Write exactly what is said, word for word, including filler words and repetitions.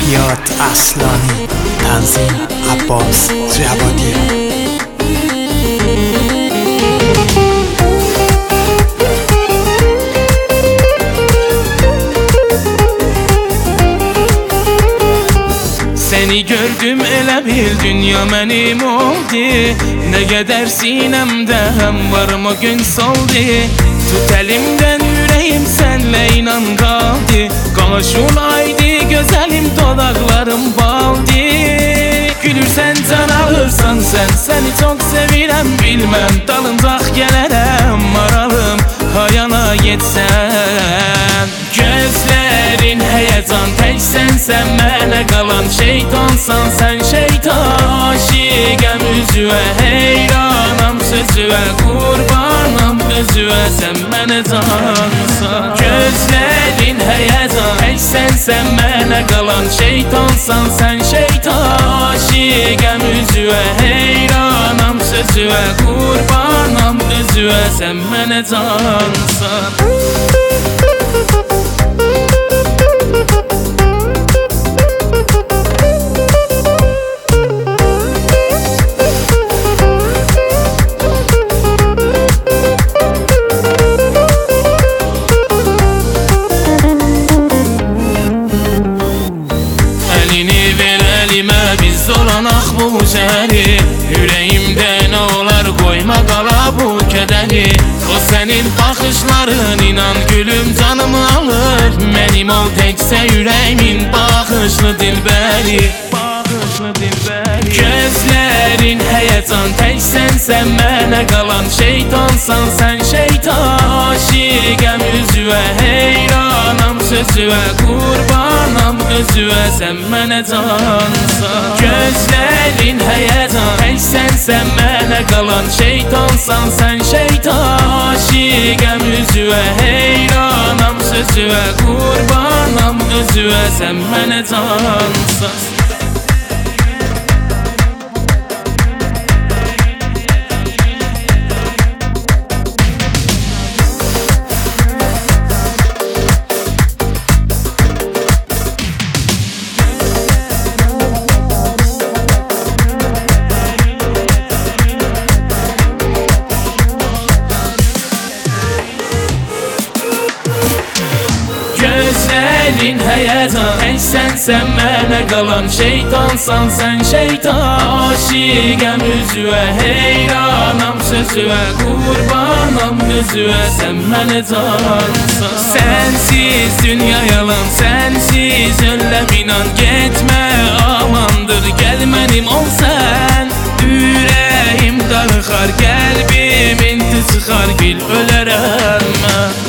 کیفیات اصلانی، تنظیم عباس جوادی. Seni gördüm elə bil dünya mənim oldu. Nə qədər sinəmdə həm varım o gün soldu. Tut əlimdən ürəyim sənlə inan qaldı. Qaş olaydı gözəlim dodaqlarım baldı. Gülürsən can alırsan sən, səni çox sevirəm bilməm. Dalımcaq gələrəm maralım hayana getsən. Gözlərin həyəcan təksən sən mənə qalan. Şeytansan sən şeytan, aşiqəm üzvə, heyranam sözüvə, qurbanam özüvə, sən mənə cansan. Gözlərin həyəcan təksən sən mənə qalan. Şeytansan sən şeytan, aşiqəm üzvə, heyranam sözüvə, qurbanam özüvə, sən mənə cansan. Biz dolanaq bu şəhəri, ürəyimdə nə olar qoyma qala bu kədəri. O sənin baxışların inan gülüm canımı alır. Mənim ol təksə ürəyimin baxışlı dilbəri, baxışlı dilbəri. Gözlərin həyəcan təksən sən mənə qalan. Şeytansan sən şeytan, aşiqəm üzvə, heyranam sözüvə, qurbanam özüvə, sən mənə cansan. Gözlərin həyəcan təksən sən mənə qalan. Şeytansan sən şeytan, aşiqəm üzvə, heyranam sözüvə, qurbanam özüvə, sən mənə cansan. Gözlərin həyəcan təksən sən mənə qalan. Şeytansan sən şeytan, aşiqəm üzvə, heyranam sözüvə, qurbanam özüvə, sən mənə cansan. Sənsiz dünya yalan, sənsiz öləm inan. Getmə amandır gəl mənim ol sən. Ürəyim darıxar, qəlbim inti çıxar, bil ölərəm mən.